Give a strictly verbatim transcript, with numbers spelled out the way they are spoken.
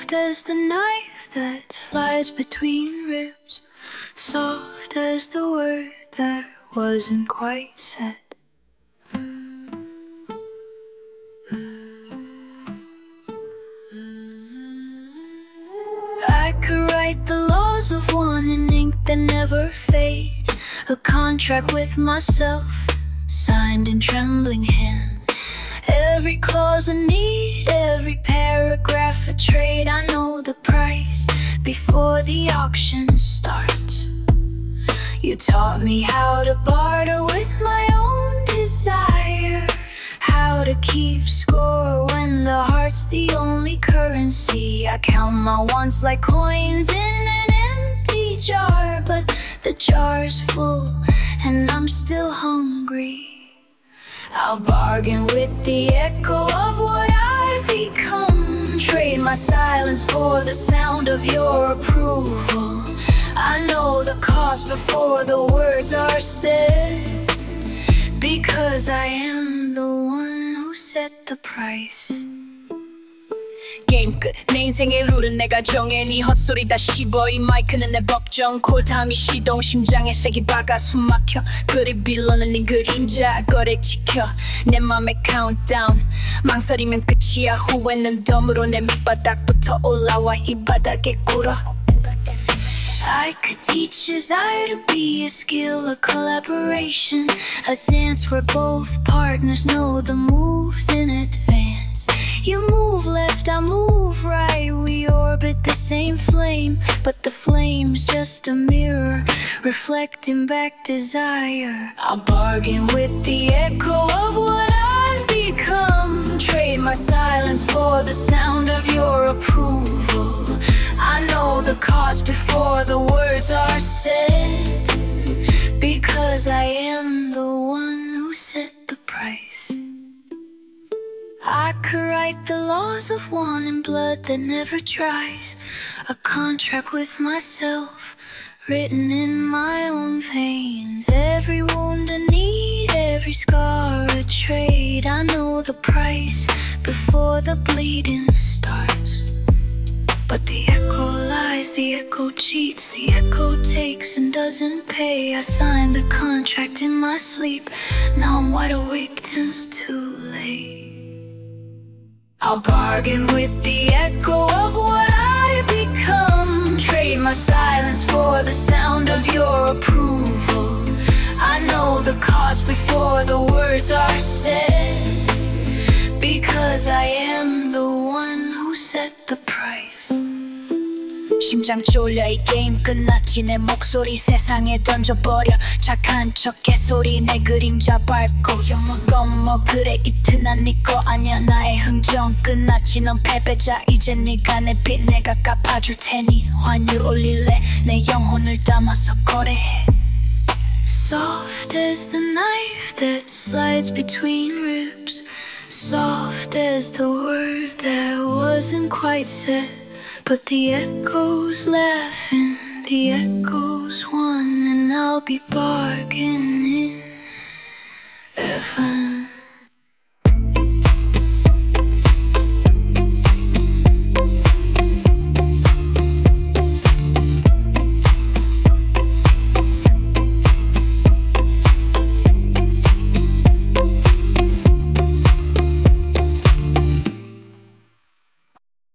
Soft as the knife that slides between ribs, soft as the word that wasn't quite said. I could write the laws of one in ink that never fades, a contract with myself, signed in trembling hand. Every clause a need, every paragraph a trade. I know the price before the auction starts. You taught me how to barter with my own desire, how to keep score when the heart's the only currency. I count my wants like coins in an empty jar, but the jar's full and I'm still hungry. I'll bargain with the echo of what I've become, trade my silence for the sound of your approval. I know the cost before the words are said, because I am the one who set the price. 게임 끝. 내 인생의 룰은 내가 정해. 네 헛소리 다 씹어. 이 마이크는 내 법정. 콜타임이 시동. 심장에 색이 박아 숨 막혀. 그리 빌런은 네 그림자. 거래 지켜 내 맘의 카운트다운. 망설이면 끝이야. 후회는 덤으로 내 밑바닥부터 올라와 이 바닥에 꿇어. I could teach desire to be a skill, a collaboration, a dance where both partners know the moves in advance. You move left, I move right, we orbit the same flame, but the flame's just a mirror, reflecting back desire. I'll bargain with the echo of what I've become, trade my silence for the sound of your approval. I know the cost before the words are said, because I am the one who set the price. I could write the laws of one in blood that never dries, a contract with myself, written in my own veins. Every wound a need, every scar a trade. I know the price before the bleeding starts. But the echo lies, the echo cheats, the echo takes and doesn't pay. I signed the contract in my sleep, now I'm wide awake and it's too late. I'll bargain with the echo of what I become, trade my silence for the sound of your approval. I know the cost before the words are said, because I am the one who set the price. 심장 쫄려 이 게임 끝났지. 내 목소리 세상에 던져버려. 착한 척 개소리 내 그림자 밟고 영어건 뭐 그래 이트 난 네 거 아니야. 나의 흥정 끝났지. 넌 패배자 이제 네가 내 빚 내가 갚아줄 테니 환율 올릴래. 내 영혼을 담아서 거래해. Soft as the knife that slides between ribs, soft as the word that wasn't quite said. But the echoes laughing, the echoes won, and I'll be bargaining.